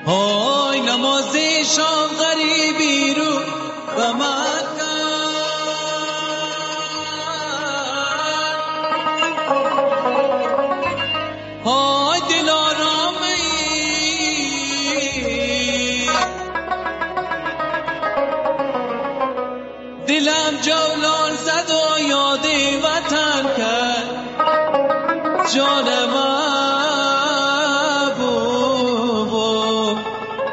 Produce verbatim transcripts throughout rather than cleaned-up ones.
های نماز شام غریبی رو و مکن، های دل آرامه دلم جولان زد و یاد وطن کرد جان محبوب.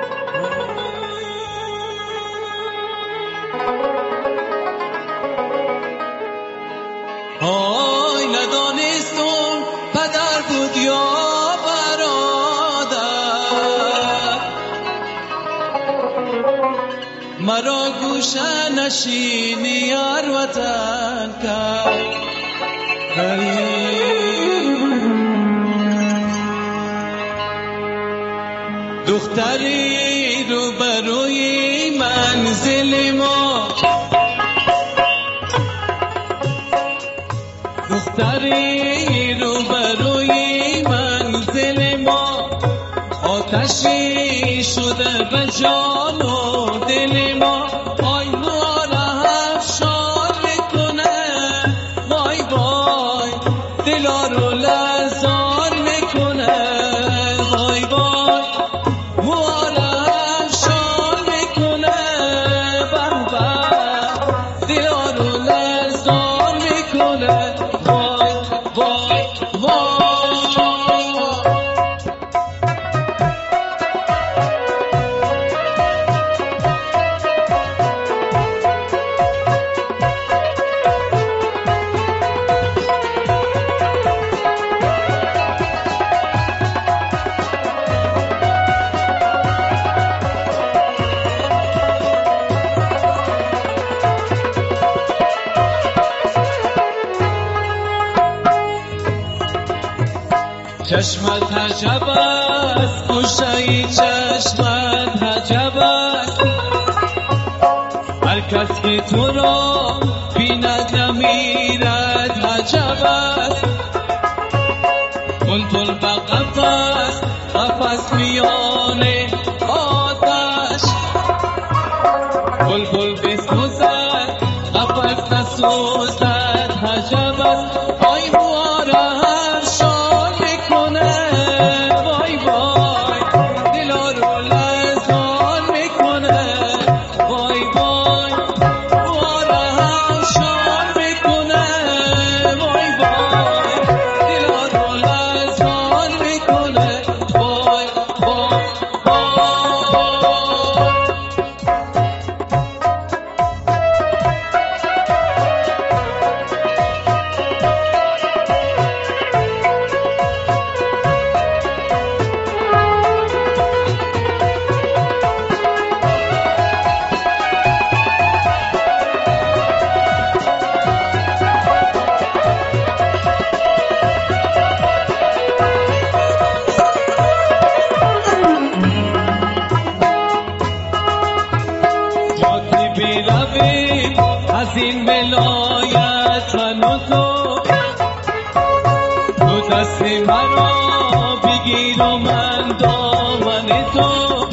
های ندانستم پدر بود یا برادر، مرا گوشه نشین یار وطن کرد. دختری رو بروی منزل ما، دختری رو بروی منزل ما، آتشی شده به جان و دل ما. آی نواره افشان میکنه، وای وای دلا رو لرزان میکنه، وای وای نواره افشان میکنه، به به دلا رو لرزان میکنه، وای وای وای. چشمت عجب است، گوشه چشمت عجب است، هر کس که تو را بیند نمیرد عجب است. تلتل به قفس، قفس میان آتش، بلبل بسوزد قفس نسوزد عجب است. آی مواره افشان میکنه، وای وای دلا رو لرزان میکنه، وای وای مواره افشان میکنه، وای وای دلا رو لرزان میکنه، وای وای از این ولایت من و تو، تو دست مرا بگیر و من دامن تو،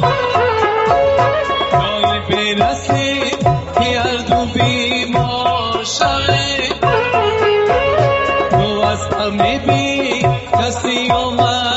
جای برسی که هر دو بیمار شوه، تو از همه بی کسی و من